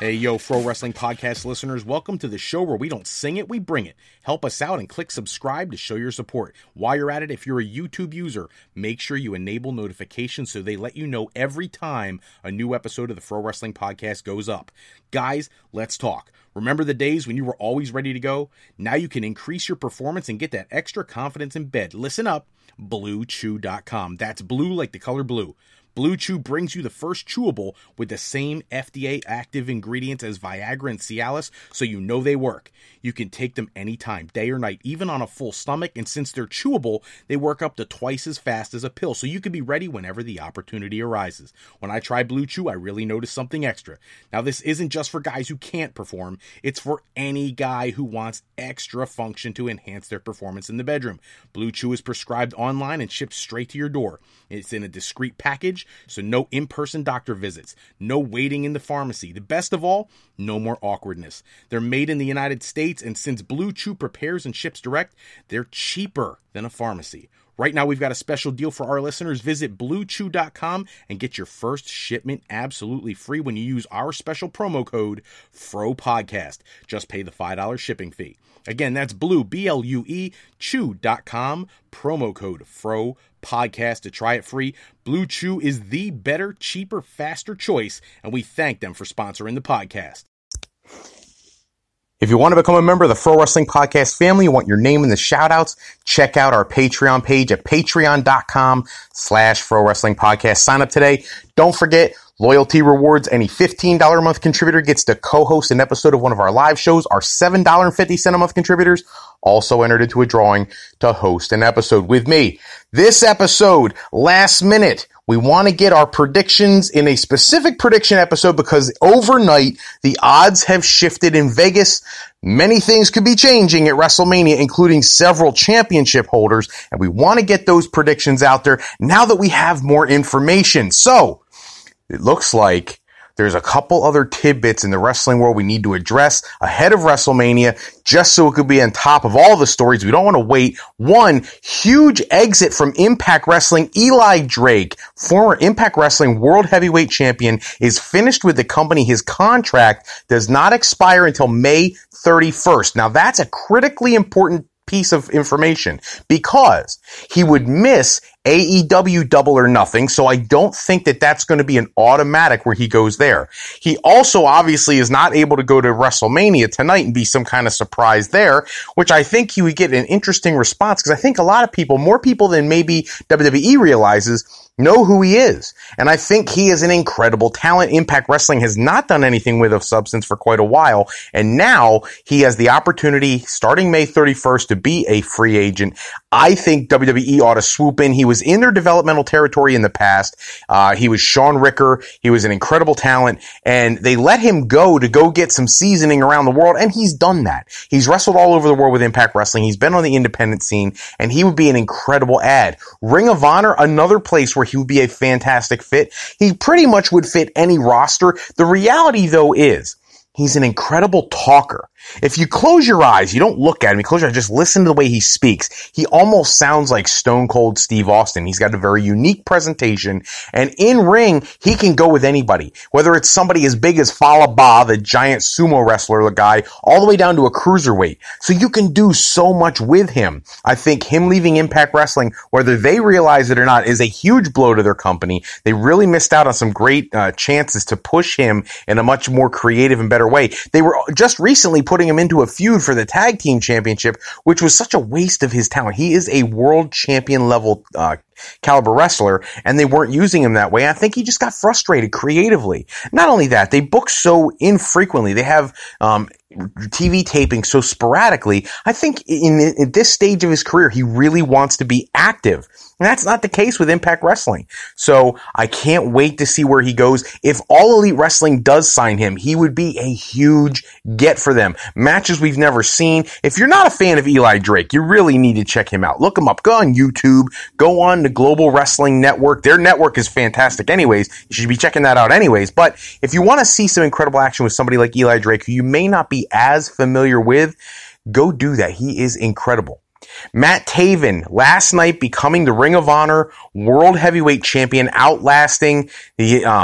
Hey, yo, Fro Wrestling Podcast listeners, welcome to the show where we don't sing it, we bring it. Help us out and click subscribe to show your support. While you're at it, if you're a YouTube user, make sure you enable notifications so they let you know every time a new episode of the Fro Wrestling Podcast goes up. Guys, let's talk. Remember the days when you were always ready to go? Now you can increase your performance and get that extra confidence in bed. Listen up, BlueChew.com. That's blue like the color blue. Blue Chew brings you the first chewable with the same FDA active ingredients as Viagra and Cialis, so you know they work. You can take them anytime, day or night, even on a full stomach, and since they're chewable, they work up to twice as fast as a pill, so you can be ready whenever the opportunity arises. When I tried Blue Chew, I really noticed something extra. Now, this isn't just for guys who can't perform, it's for any guy who wants extra function to enhance their performance in the bedroom. Blue Chew is prescribed online and shipped straight to your door. It's in a discreet package, so no in-person doctor visits, no waiting in the pharmacy. The best of all, no more awkwardness. They're made in the United States, and since Blue Chew prepares and ships direct, they're cheaper than a pharmacy. Right now, we've got a special deal for our listeners. Visit BlueChew.com and get your first shipment absolutely free when you use our special promo code FROPODCAST. Just pay the $5 shipping fee. Again, that's Blue, B-L-U-E, Chew.com, promo code FROPODCAST to try it free. Blue Chew is the better, cheaper, faster choice, and we thank them for sponsoring the podcast. If you want to become a member of the Fro Wrestling Podcast family, you want your name in the shout-outs, check out our Patreon page at patreon.com/Fro Wrestling Podcast. Sign up today. Don't forget, loyalty rewards. Any $15 a month contributor gets to co-host an episode of one of our live shows. Our $7.50 a month contributors also entered into a drawing to host an episode with me. This episode, last minute, we want to get our predictions in a specific prediction episode because overnight, the odds have shifted in Vegas. Many things could be changing at WrestleMania, including several championship holders, and we want to get those predictions out there now that we have more information. So, it looks like there's a couple other tidbits in the wrestling world we need to address ahead of WrestleMania, just so it could be on top of all the stories. We don't want to wait. One, huge exit from Impact Wrestling. Eli Drake, former Impact Wrestling World Heavyweight Champion, is finished with the company. His contract does not expire until May 31st. Now, that's a critically important piece of information because he would miss AEW Double or Nothing, so I don't think that that's going to be an automatic where he goes there. He also obviously is not able to go to WrestleMania tonight and be some kind of surprise there, which I think he would get an interesting response because I think a lot of people, more people than maybe WWE realizes, know who he is. And I think he is an incredible talent. Impact Wrestling has not done anything with of substance for quite a while. And now he has the opportunity starting May 31st to be a free agent. I think WWE ought to swoop in. He was in their developmental territory in the past. He was Sean Ricker. He was an incredible talent. And they let him go to go get some seasoning around the world. And he's done that. He's wrestled all over the world with Impact Wrestling. He's been on the independent scene. And he would be an incredible add. Ring of Honor, another place where he would be a fantastic fit. He pretty much would fit any roster. The reality, though, is he's an incredible talker. If you close your eyes, you don't look at him, you close your eyes, just listen to the way he speaks. He almost sounds like Stone Cold Steve Austin. He's got a very unique presentation, and in ring, he can go with anybody. Whether it's somebody as big as Fallah Bahh, the giant sumo wrestler, the guy, all the way down to a cruiserweight. So you can do so much with him. I think him leaving Impact Wrestling, whether they realize it or not, is a huge blow to their company. They really missed out on some great chances to push him in a much more creative and better way. They were just recently putting him into a feud for the tag team championship, which was such a waste of his talent. He is a world champion level caliber wrestler, and they weren't using him that way. I think he just got frustrated creatively. Not only that, they book so infrequently. They have TV taping so sporadically. I think in this stage of his career, he really wants to be active. And that's not the case with Impact Wrestling. So I can't wait to see where he goes. If All Elite Wrestling does sign him, he would be a huge get for them. Matches we've never seen. If you're not a fan of Eli Drake, you really need to check him out. Look him up. Go on YouTube. Go on the Global Wrestling Network. Their network is fantastic anyways. You should be checking that out anyways. But if you want to see some incredible action with somebody like Eli Drake, who you may not be as familiar with, go do that. He is incredible. Matt Taven, last night becoming the Ring of Honor World Heavyweight Champion, outlasting the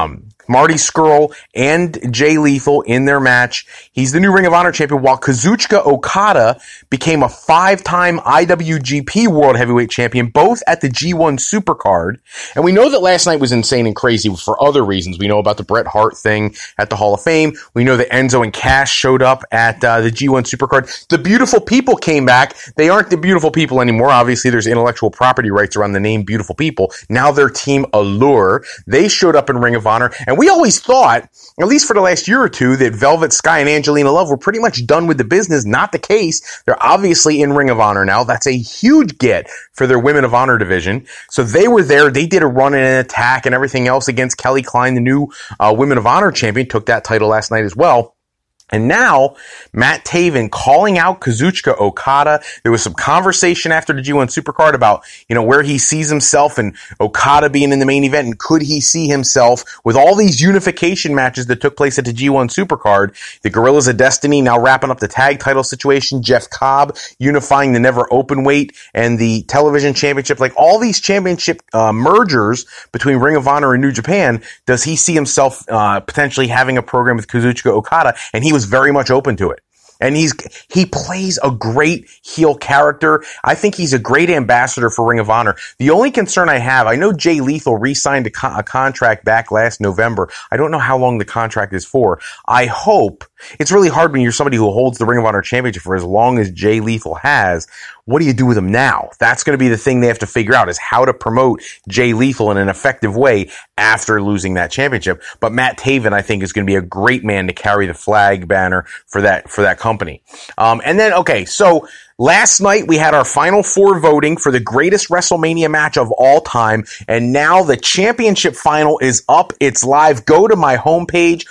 Marty Scurll and Jay Lethal in their match. He's the new Ring of Honor champion, while Kazuchika Okada became a 5-time IWGP World Heavyweight Champion, both at the G1 Supercard. And we know that last night was insane and crazy for other reasons. We know about the Bret Hart thing at the Hall of Fame. We know that Enzo and Cass showed up at the G1 Supercard. The Beautiful People came back. They aren't the Beautiful People anymore. Obviously, there's intellectual property rights around the name Beautiful People. Now they're Team Allure. They showed up in Ring of Honor. And we always thought, at least for the last year or two, that Velvet Sky and Angelina Love were pretty much done with the business. Not the case. They're obviously in Ring of Honor now. That's a huge get for their Women of Honor division. So they were there. They did a run and an attack and everything else against Kelly Klein, the new Women of Honor champion. Took that title last night as well. And now, Matt Taven calling out Kazuchika Okada. There was some conversation after the G1 Supercard about, where he sees himself and Okada being in the main event, and could he see himself with all these unification matches that took place at the G1 Supercard. The Guerrillas of Destiny now wrapping up the tag title situation. Jeff Cobb unifying the Never Openweight and the television championship. Like all these championship mergers between Ring of Honor and New Japan. Does he see himself potentially having a program with Kazuchika Okada? And he was very much open to it. And he plays a great heel character. I think he's a great ambassador for Ring of Honor. The only concern I have, I know Jay Lethal re-signed a contract back last November. I don't know how long the contract is for. I hope, it's really hard when you're somebody who holds the Ring of Honor championship for as long as Jay Lethal has. What do you do with him now? That's going to be the thing they have to figure out, is how to promote Jay Lethal in an effective way after losing that championship. But Matt Taven, I think, is going to be a great man to carry the flag banner for that company. And then, okay, so last night we had our Final Four voting for the greatest WrestleMania match of all time, and now the championship final is up. It's live. Go to my homepage,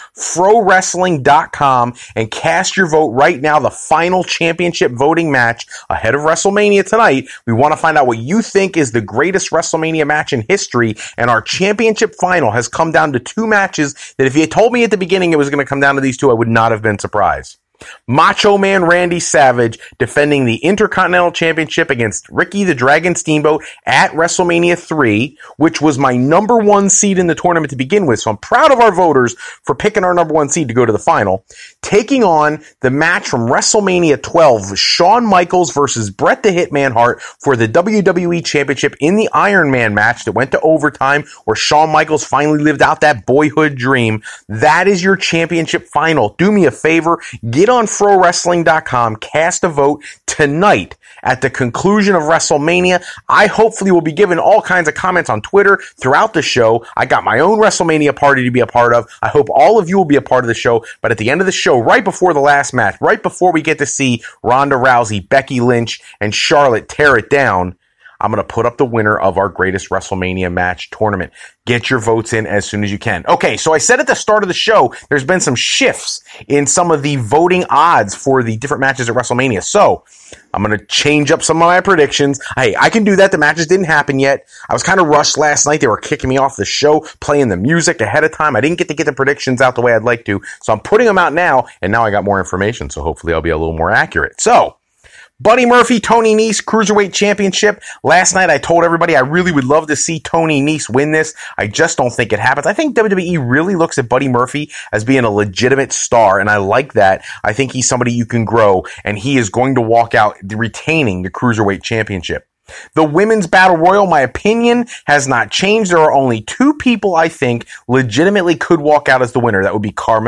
frowrestling.com, and cast your vote right now. The final championship voting match ahead of WrestleMania tonight. We want to find out what you think is the greatest WrestleMania match in history, and our championship final has come down to two matches that if you had told me at the beginning it was going to come down to these two, I would not have been surprised. Macho Man Randy Savage defending the Intercontinental Championship against Ricky the Dragon Steamboat at WrestleMania 3, which was my number one seed in the tournament to begin with. So I'm proud of our voters for picking our number one seed to go to the final. Taking on the match from WrestleMania 12, Shawn Michaels versus Bret the Hitman Hart for the WWE Championship in the Iron Man match that went to overtime, where Shawn Michaels finally lived out that boyhood dream. That is your championship final. Do me a favor, get on frowrestling.com, cast a vote tonight at the conclusion of WrestleMania. I hopefully will be given all kinds of comments on Twitter throughout the show. I got my own WrestleMania party to be a part of. I hope all of you will be a part of the show. But at the end of the show, right before the last match, right before we get to see Ronda Rousey, Becky Lynch, and Charlotte tear it down, I'm going to put up the winner of our greatest WrestleMania match tournament. Get your votes in as soon as you can. Okay, so I said at the start of the show, there's been some shifts in some of the voting odds for the different matches at WrestleMania. So I'm going to change up some of my predictions. Hey, I can do that. The matches didn't happen yet. I was kind of rushed last night. They were kicking me off the show, playing the music ahead of time. I didn't get to get the predictions out the way I'd like to. So I'm putting them out now, and now I got more information. So hopefully I'll be a little more accurate. So Buddy Murphy, Tony Nese, Cruiserweight Championship. Last night I told everybody I really would love to see Tony Nese win this. I just don't think it happens. I think WWE really looks at Buddy Murphy as being a legitimate star, and I like that. I think he's somebody you can grow, and he is going to walk out retaining the Cruiserweight Championship. The Women's Battle Royal, my opinion, has not changed. There are only two people I think legitimately could walk out as the winner. That would be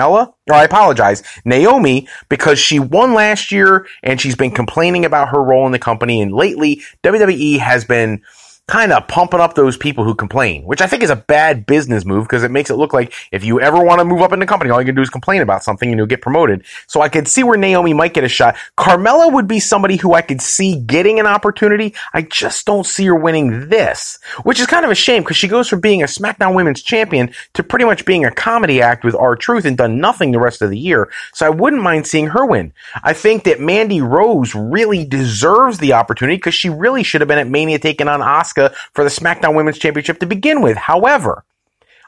Naomi, because she won last year and she's been complaining about her role in the company. And lately, WWE has been kind of pumping up those people who complain, which I think is a bad business move because it makes it look like if you ever want to move up in the company, all you can do is complain about something and you'll get promoted. So I could see where Naomi might get a shot. Carmella would be somebody who I could see getting an opportunity. I just don't see her winning this, which is kind of a shame because she goes from being a SmackDown Women's Champion to pretty much being a comedy act with R-Truth and done nothing the rest of the year. So I wouldn't mind seeing her win. I think that Mandy Rose really deserves the opportunity because she really should have been at Mania taking on Asuka for the SmackDown Women's Championship to begin with. However,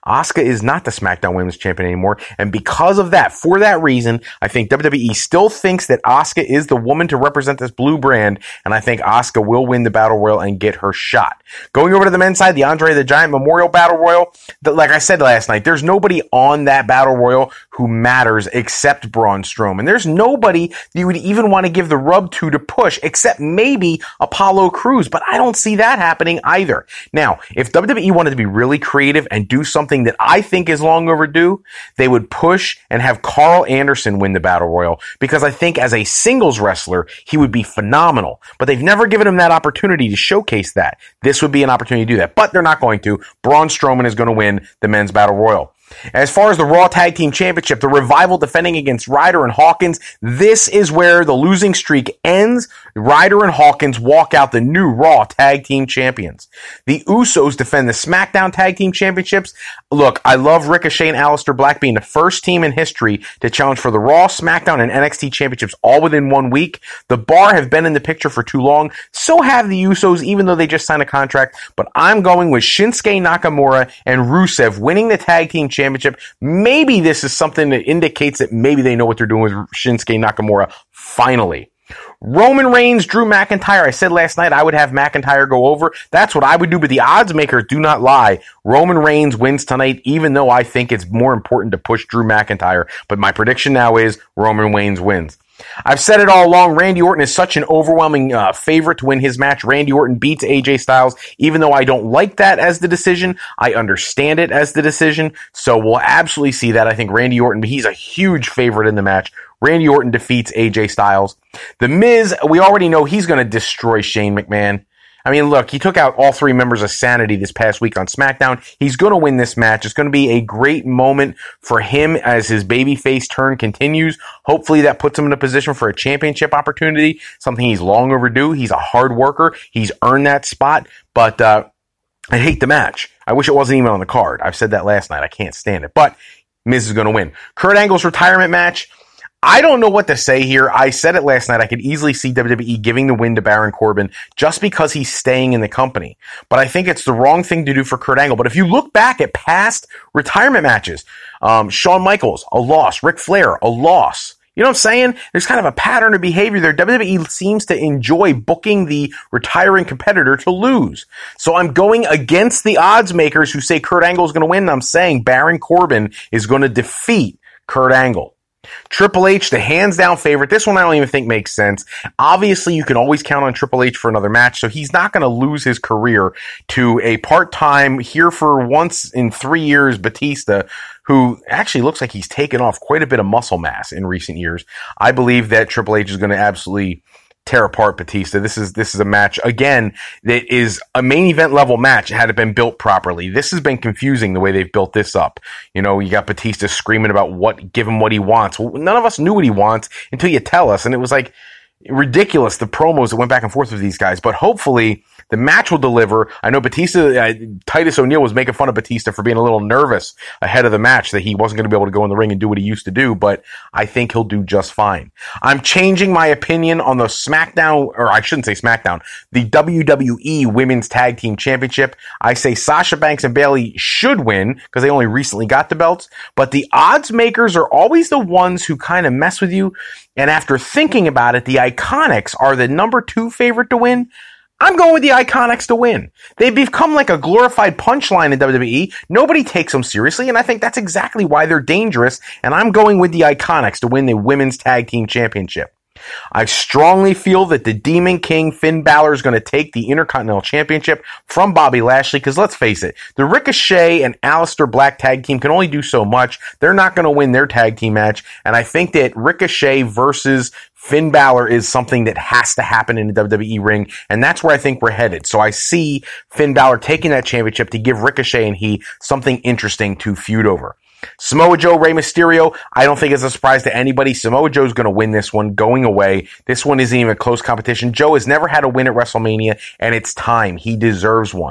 Asuka is not the SmackDown Women's Champion anymore. And because of that, for that reason, I think WWE still thinks that Asuka is the woman to represent this blue brand. And I think Asuka will win the Battle Royal and get her shot. Going over to the men's side, the Andre the Giant Memorial Battle Royal, like I said last night, there's nobody on that Battle Royal who matters except Braun Strowman. There's nobody you would even want to give the rub to push except maybe Apollo Crews, but I don't see that happening either. Now, if WWE wanted to be really creative and do something that I think is long overdue, they would push and have Carl Anderson win the Battle Royal, because I think as a singles wrestler, he would be phenomenal. But they've never given him that opportunity to showcase that. This would be an opportunity to do that, but they're not going to. Braun Strowman is going to win the men's Battle Royal. As far as the Raw Tag Team Championship, the Revival defending against Ryder and Hawkins, this is where the losing streak ends. Ryder and Hawkins walk out the new Raw Tag Team Champions. The Usos defend the SmackDown Tag Team Championships. Look, I love Ricochet and Aleister Black being the first team in history to challenge for the Raw, SmackDown, and NXT Championships all within 1 week. The Bar have been in the picture for too long. So have the Usos, even though they just signed a contract. But I'm going with Shinsuke Nakamura and Rusev winning the Tag Team Championship. Maybe this is something that indicates that maybe they know what they're doing with Shinsuke Nakamura finally. Roman Reigns, Drew McIntyre. I said last night I would have McIntyre go over. That's what I would do, but the odds makers do not lie. Roman Reigns wins tonight, even though I think it's more important to push Drew McIntyre. But my prediction now is Roman Reigns wins. I've said it all along. Randy Orton is such an overwhelming favorite to win his match. Randy Orton beats AJ Styles. Even though I don't like that as the decision, I understand it as the decision. So we'll absolutely see that. I think Randy Orton, he's a huge favorite in the match. Randy Orton defeats AJ Styles. The Miz, we already know he's going to destroy Shane McMahon. I mean, look, he took out all 3 members of Sanity this past week on SmackDown. He's going to win this match. It's going to be a great moment for him as his babyface turn continues. Hopefully that puts him in a position for a championship opportunity, something he's long overdue. He's a hard worker. He's earned that spot, but I hate the match. I wish it wasn't even on the card. I've said that last night. I can't stand it, but Miz is going to win. Kurt Angle's retirement match. I don't know what to say here. I said it last night. I could easily see WWE giving the win to Baron Corbin just because he's staying in the company. But I think it's the wrong thing to do for Kurt Angle. But if you look back at past retirement matches, Shawn Michaels, a loss. Ric Flair, a loss. You know what I'm saying? There's kind of a pattern of behavior there. WWE seems to enjoy booking the retiring competitor to lose. So I'm going against the odds makers who say Kurt Angle is going to win. And I'm saying Baron Corbin is going to defeat Kurt Angle. Triple H, the hands-down favorite. This one I don't even think makes sense. Obviously, you can always count on Triple H for another match, so he's not going to lose his career to a part-time, here for once in 3 years, Batista, who actually looks like he's taken off quite a bit of muscle mass in recent years. I believe that Triple H is going to absolutely tear apart Batista. This is a match, again, that is a main event level match had it been built properly. This has been confusing the way they've built this up. You know, you got Batista screaming about give him what he wants. Well, none of us knew what he wants until you tell us, and it was like ridiculous, the promos that went back and forth with these guys. But hopefully the match will deliver. I know Batista, Titus O'Neil was making fun of Batista for being a little nervous ahead of the match that he wasn't going to be able to go in the ring and do what he used to do, but I think he'll do just fine. I'm changing my opinion on the SmackDown, or I shouldn't say SmackDown, the WWE Women's Tag Team Championship. I say Sasha Banks and Bayley should win because they only recently got the belts, but the odds makers are always the ones who kind of mess with you. And after thinking about it, the Iconics are the number 2 favorite to win. I'm going with the Iconics to win. They've become like a glorified punchline in WWE. Nobody takes them seriously, and I think that's exactly why they're dangerous, and I'm going with the Iconics to win the Women's Tag Team Championship. I strongly feel that the Demon King Finn Balor is going to take the Intercontinental Championship from Bobby Lashley, because let's face it, the Ricochet and Aleister Black tag team can only do so much. They're not going to win their tag team match, and I think that Ricochet versus Finn Balor is something that has to happen in the WWE ring, and that's where I think we're headed. So I see Finn Balor taking that championship to give Ricochet and he something interesting to feud over. Samoa Joe, Rey Mysterio, I don't think it's a surprise to anybody. Samoa Joe's going to win this one going away. This one isn't even a close competition. Joe has never had a win at WrestleMania, and it's time. He deserves one.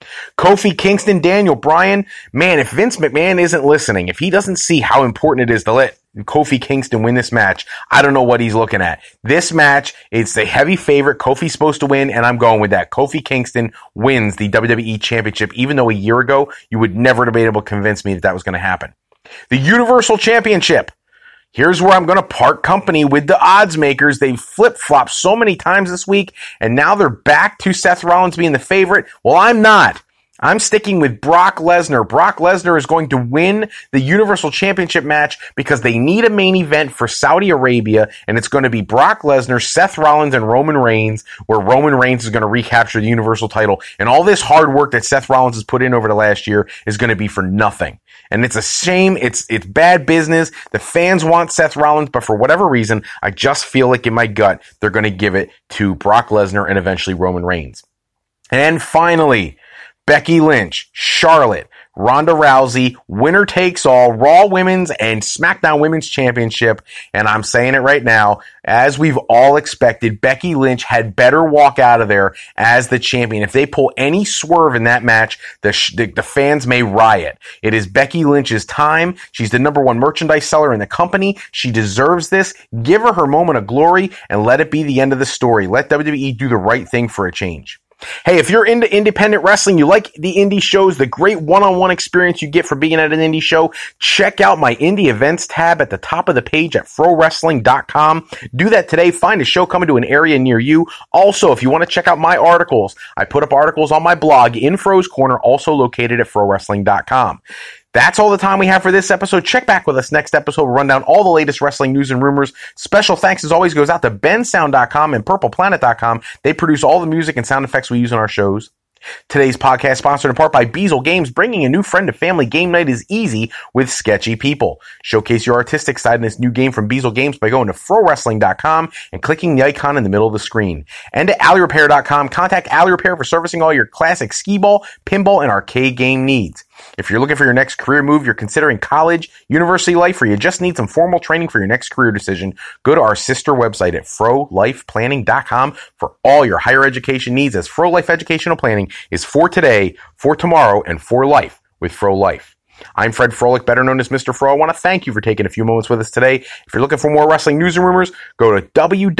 Kofi Kingston, Daniel Bryan. Man, if Vince McMahon isn't listening, if he doesn't see how important it is to let Kofi Kingston win this match, I don't know what he's looking at. This match, it's a heavy favorite. Kofi's supposed to win, and I'm going with that. Kofi Kingston wins the WWE Championship, even though a year ago, you would never have been able to convince me that that was going to happen. The Universal Championship. Here's where I'm going to part company with the odds makers. They flip-flopped so many times this week, and now they're back to Seth Rollins being the favorite. Well, I'm not. I'm sticking with Brock Lesnar. Brock Lesnar is going to win the Universal Championship match because they need a main event for Saudi Arabia, and it's going to be Brock Lesnar, Seth Rollins, and Roman Reigns, where Roman Reigns is going to recapture the Universal title. And all this hard work that Seth Rollins has put in over the last year is going to be for nothing. And it's a shame. It's bad business. The fans want Seth Rollins, but for whatever reason, I just feel like in my gut, they're going to give it to Brock Lesnar and eventually Roman Reigns. And finally, Becky Lynch, Charlotte, Ronda Rousey, winner takes all, Raw Women's and SmackDown Women's Championship. And I'm saying it right now, as we've all expected, Becky Lynch had better walk out of there as the champion. If they pull any swerve in that match, the fans may riot. It is Becky Lynch's time. She's the number one merchandise seller in the company. She deserves this. Give her her moment of glory and let it be the end of the story. Let WWE do the right thing for a change. Hey, if you're into independent wrestling, you like the indie shows, the great one-on-one experience you get for being at an indie show, check out my indie events tab at the top of the page at frowrestling.com. Do that today. Find a show coming to an area near you. Also, if you want to check out my articles, I put up articles on my blog, In Fro's Corner, also located at frowrestling.com. That's all the time we have for this episode. Check back with us next episode. We'll run down all the latest wrestling news and rumors. Special thanks, as always, goes out to bensound.com and purpleplanet.com. They produce all the music and sound effects we use in our shows. Today's podcast sponsored in part by Beazle Games. Bringing a new friend to family game night is easy with sketchy people. Showcase your artistic side in this new game from Beazle Games by going to frowrestling.com and clicking the icon in the middle of the screen. And at AlleyRepair.com, contact Alley Repair for servicing all your classic skee-ball, pinball, and arcade game needs. If you're looking for your next career move, you're considering college, university life, or you just need some formal training for your next career decision, go to our sister website at frolifeplanning.com for all your higher education needs, as Fro Life Educational Planning is for today, for tomorrow, and for life with Fro Life. I'm Fred Froelich, better known as Mr. Fro. I want to thank you for taking a few moments with us today. If you're looking for more wrestling news and rumors, go to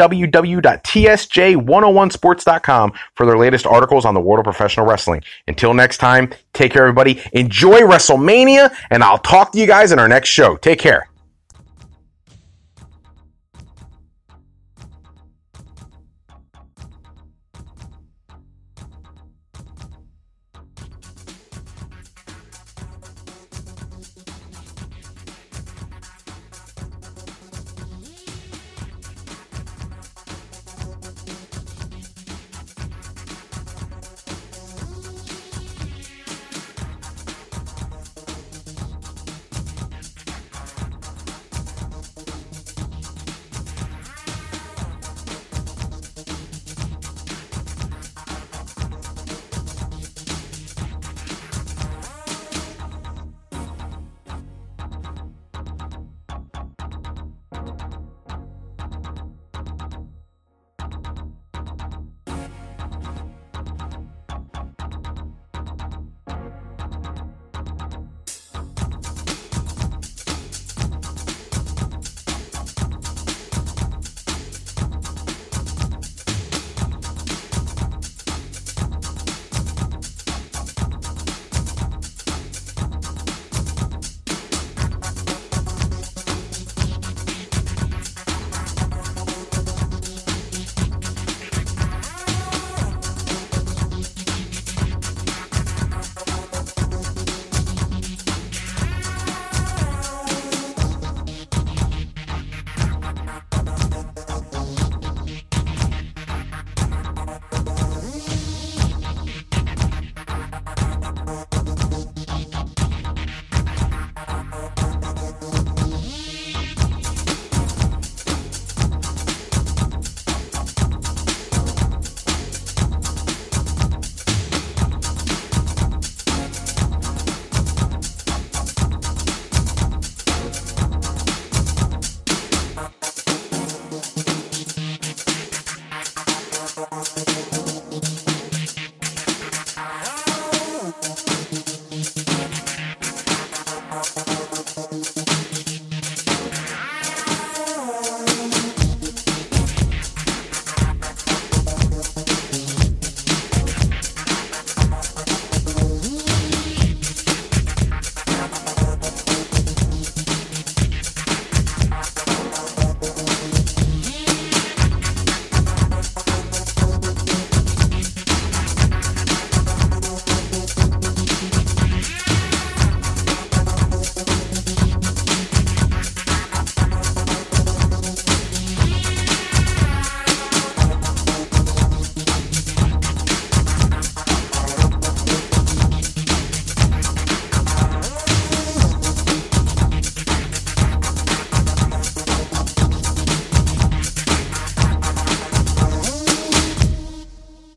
www.tsj101sports.com for their latest articles on the world of professional wrestling. Until next time, take care, everybody. Enjoy WrestleMania, and I'll talk to you guys in our next show. Take care.